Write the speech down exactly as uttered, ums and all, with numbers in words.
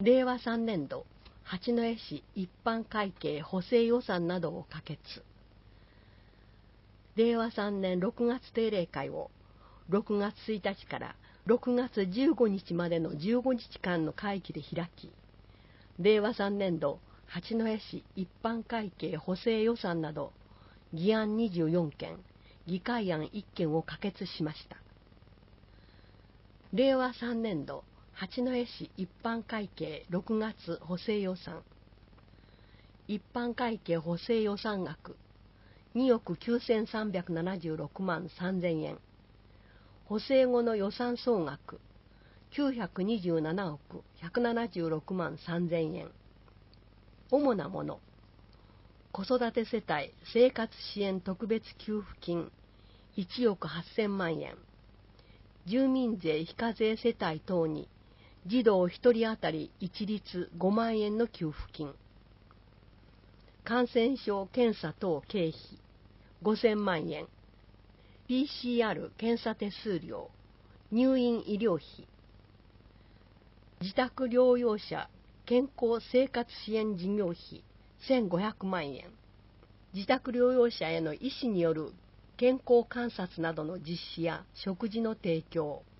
れいわさんねんど八戸市一般会計補正予算などを可決。れいわさんねんろくがつ定例会をろくがつついたちからろくがつじゅうごにちまでのじゅうごにちかんの会期で開き、れいわさんねんど八戸市一般会計補正予算など議案にじゅうよんけん、議会案いっけんを可決しました。れいわさんねんど八戸市一般会計ろくがつ補正予算。一般会計補正予算額におくきゅうせんさんびゃくななじゅうろくまんさんぜんえん。補正後の予算総額きゅうひゃくにじゅうななおくひゃくななじゅうろくまんさんぜんえん。主なもの。子育て世帯生活支援特別給付金いちおくはっせんまんえん。住民税非課税世帯等に児童ひとり当たり一律ごまんえんの給付金。感染症検査等経費ごせんまんえん。ピーシーアール 検査手数料、入院医療費。自宅療養者健康生活支援事業費せんごひゃくまんえん。自宅療養者への医師による健康観察などの実施や食事の提供。